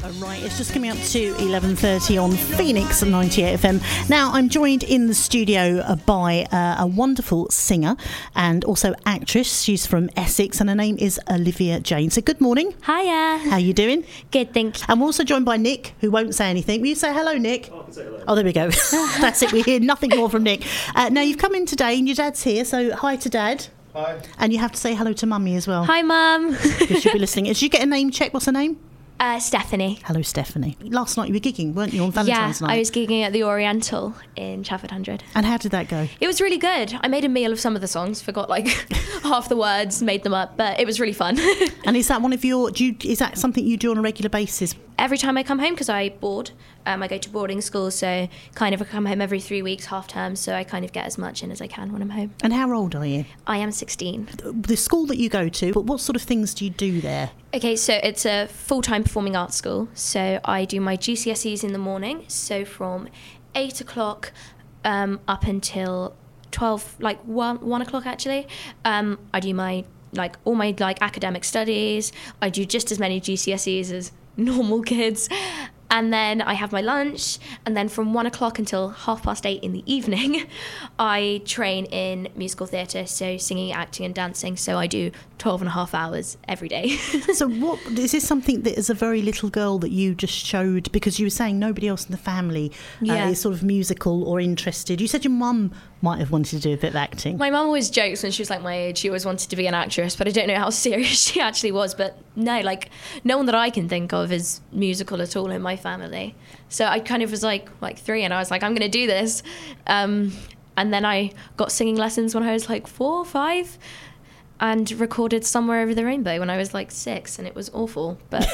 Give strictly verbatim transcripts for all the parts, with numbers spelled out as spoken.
Right, it's just coming up to eleven thirty on Phoenix ninety-eight F M. Now, I'm joined in the studio by uh, a wonderful singer and also actress. She's from Essex and her name is Olivia Jane. So good morning. Hiya. How are you doing? Good, thank you. And we're also joined by Nick, who won't say anything. Will you say hello, Nick? Oh, I can say hello. Oh, there we go. That's it. We hear nothing more from Nick. Uh, now, you've come in today and your dad's here, so hi to Dad. Hi. And you have to say hello to Mummy as well. Hi, Mum. Because she'll be listening. Did you get a name check? What's her name? Uh, Stephanie. Hello, Stephanie. Last night you were gigging, weren't you, on Valentine's yeah, night? I was gigging at the Oriental in Trafford Hundred. And how did that go? It was really good. I made a meal of some of the songs, forgot like half the words, made them up, but it was really fun. And is that one of your, do you, is that something you do on a regular basis? Every time I come home, because I board, um, I go to boarding school, so kind of I come home every three weeks, half term, so I kind of get as much in as I can when I'm home. And how old are you? I am sixteen. The school that you go to, but what sort of things do you do there? Okay, so it's a full-time performing arts school. So I do my G C S Es in the morning. So from eight o'clock um, up until twelve, like one, one o'clock actually. Um, I do my like all my like academic studies. I do just as many G C S Es as normal kids. And then I have my lunch, and then from one o'clock until half past eight in the evening, I train in musical theatre, so singing, acting and dancing. So I do twelve and a half hours every day. So what, is this something that as a very little girl that you just showed, because you were saying nobody else in the family uh, Yeah. is sort of musical or interested? You said your mum might have wanted to do a bit of acting. My mum always jokes when she was like my age, she always wanted to be an actress, but I don't know how serious she actually was. But no, like no one that I can think of is musical at all in my family. So I kind of was like like three and I was like, I'm going to do this. Um, and then I got singing lessons when I was like four or five and recorded Somewhere Over the Rainbow when I was like six, and it was awful. But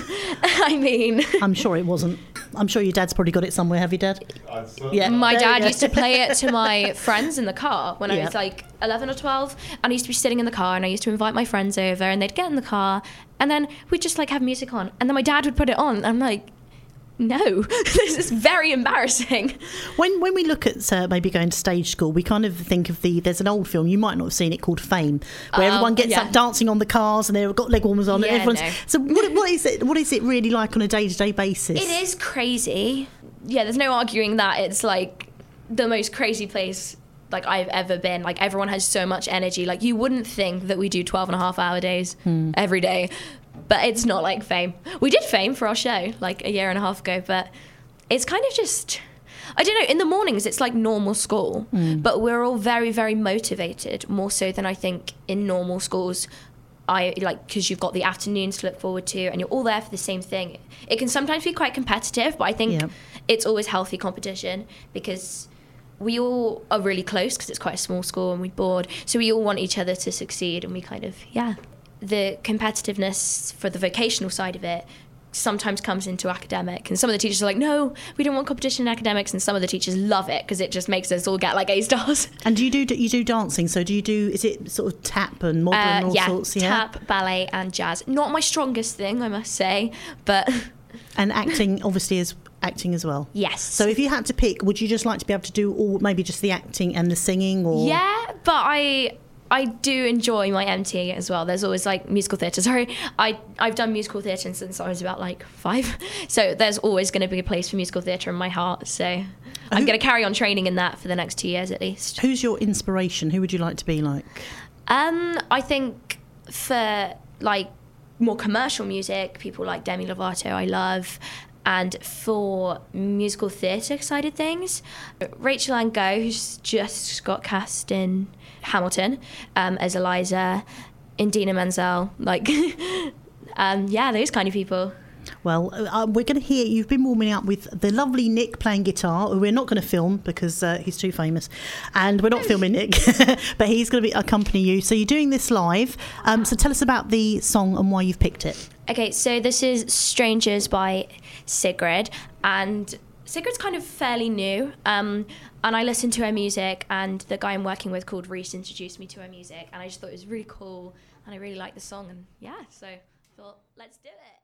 I mean... I'm sure it wasn't. I'm sure your dad's probably got it somewhere, have you, Dad? I saw Yeah. My There you dad go. used to play it to my friends in the car when I Yeah. was like eleven or twelve, and I used to be sitting in the car and I used to invite my friends over and they'd get in the car and then we'd just like have music on and then my dad would put it on and I'm like, no, this is very embarrassing. When when we look at uh, maybe going to stage school, we kind of think of the, there's an old film, you might not have seen it, called Fame, where Oh, everyone gets yeah. up dancing on the cars and they've got leg warmers on. Yeah, and everyone's, no. So what, what is it? What is it really like on a day-to-day basis? It is crazy. Yeah, there's no arguing that. It's like the most crazy place like I've ever been. Like everyone has so much energy. Like you wouldn't think that we do twelve and a half hour days Hmm. every day, but it's not like Fame. We did Fame for our show like a year and a half ago, but it's kind of just, I don't know, in the mornings it's like normal school, Mm. but we're all very, very motivated, more so than I think in normal schools. I like, because you've got the afternoons to look forward to and you're all there for the same thing. It can sometimes be quite competitive, but I think Yeah. it's always healthy competition because we all are really close because it's quite a small school and we board. So we all want each other to succeed and we kind of, yeah. The competitiveness for the vocational side of it sometimes comes into academic, and some of the teachers are like, no, we don't want competition in academics, and some of the teachers love it because it just makes us all get like A stars. And do you do you do dancing? So do you do, is it sort of tap and modern and Uh, all yeah, sorts? Yeah, tap, ballet and jazz. Not my strongest thing, I must say, but and acting obviously is acting as well. yes. So if you had to pick, would you just like to be able to do all, maybe just the acting and the singing, or yeah, but I I do enjoy my M T as well. There's always like musical theatre. Sorry, I I've done musical theatre since I was about like five. So there's always going to be a place for musical theatre in my heart. So I'm going to carry on training in that for the next two years at least. Who's your inspiration? Who would you like to be like? Um, I think for like more commercial music, people like Demi Lovato I love. And for musical theatre side of things, Rachel Ann Go, who's just got cast in Hamilton um, as Eliza, Indina Menzel, like, um, yeah, those kind of people. Well, uh, we're going to hear, you've been warming up with the lovely Nick playing guitar, who we're not going to film because uh, he's too famous, and we're not filming Nick, but he's going to be accompany you. So you're doing this live, um, so tell us about the song and why you've picked it. Okay, so this is Strangers by Sigrid, and Sigrid's kind of fairly new, um, and I listened to her music, and the guy I'm working with called Reese introduced me to her music, and I just thought it was really cool, and I really liked the song, and yeah, so I thought, let's do it.